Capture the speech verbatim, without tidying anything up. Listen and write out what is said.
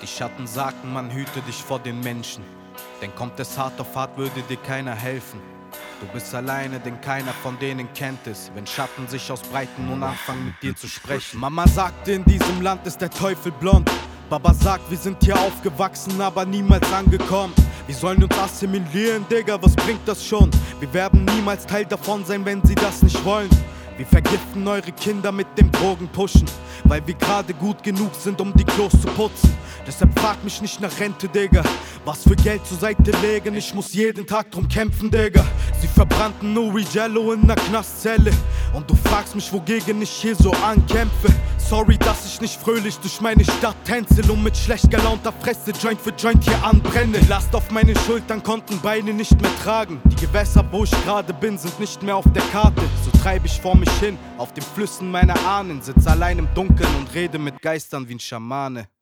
Die Schatten sagten, man hüte dich vor den Menschen, denn kommt es hart auf hart, würde dir keiner helfen. Du bist alleine, denn keiner von denen kennt es, wenn Schatten sich ausbreiten und anfangen mit dir zu sprechen. Mama sagte, in diesem Land ist der Teufel blond. Baba sagt, wir sind hier aufgewachsen, aber niemals angekommen. Wir sollen uns assimilieren, Digga, was bringt das schon? Wir werden niemals Teil davon sein, wenn sie das nicht wollen. Wir vergiften eure Kinder mit dem Drogenpushen, weil wir gerade gut genug sind, um die Klos zu putzen. Deshalb frag mich nicht nach Rente, Digga, was für Geld zur Seite legen. Ich muss jeden Tag drum kämpfen, Digga. Sie verbrannten Uri Jello in ner Knastzelle und du fragst mich, wogegen ich hier so ankämpfe. Sorry, dass ich nicht fröhlich durch meine Stadt tänzel und mit schlecht gelaunter Fresse Joint für Joint hier anbrenne. Die Last auf meine Schultern konnten Beine nicht mehr tragen. Die Gewässer, wo ich gerade bin, sind nicht mehr auf der Karte. So treib ich vor mich hin, auf den Flüssen meiner Ahnen, sitz allein im Dunkeln und rede mit Geistern wie ein Schamane.